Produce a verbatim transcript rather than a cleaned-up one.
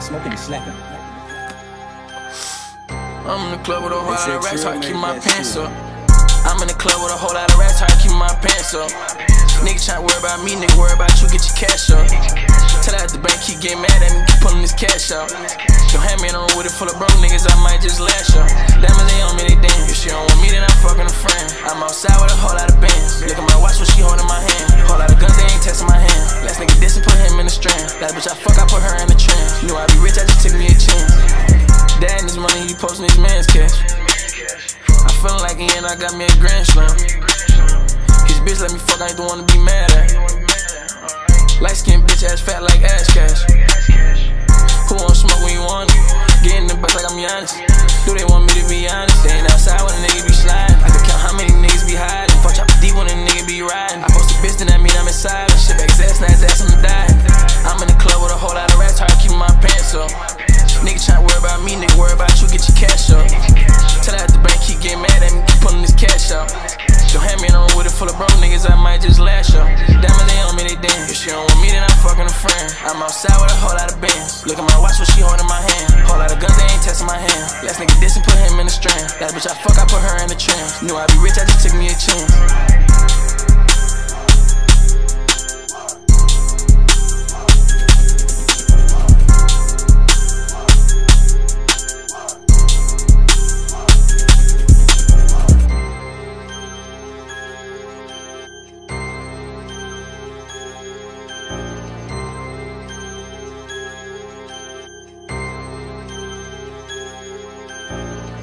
smoking and slapping. I'm in the club with a whole lot of racks, so I keep my pants up. I'm in the club with a whole lot of racks, so I keep my pants up. Nigga tryna worry about me, nigga worry about you, get your cash up. Tell her at the bank, keep getting mad at me, keep pulling this cash out. Don't have me in a room with it full of broke niggas, I might just lash up. Diamonds, they on me, they damn. If she don't want me, then I'm fucking a friend. I'm outside with a whole lot of bands. Look at my watch, what she holding my hand. Whole lot of guns, they ain't testing my hand. Last nigga diss and put him in the strand. Last bitch I fuck, I put her in the trance. Knew I'd be rich, I just took me a chance. Dad and his money, he posting his man's cash. I feelin' like he and I got me a grand slam. His bitch let me fuck, I ain't the one to be mad at. Light skin bitch ass fat like ass cash. Who wanna smoke when you want it? Get in the bus like I'm Giannis. Do they want me to be honest? They ain't outside when a nigga be sliding. I can count how many niggas be hiding. Fuck chop deep when a nigga be riding. I post a bitch, then that mean I'm inside. Shit back his ass, now his ass I'm dying. I'm in the club with a whole lot of rats, hard to keep my pants up. Nigga tryna worry about me, nigga worry about you, get your cash up. Tell her at the bank, keep getting mad at me, keep pulling this cash out. Don't have me in a room with it full of broke niggas, I might just lash up. Diamonds, they on me, they damn. If she don't want me, then I'm fucking a friend. I'm outside with a whole lot of bands. Look at my watch, what she holding my hand. Whole lot of guns, they ain't testing my hand. Last nigga diss and put him in the strand. Last bitch I fuck, I put her in the trance. Knew I'd be rich, I just took me a chance.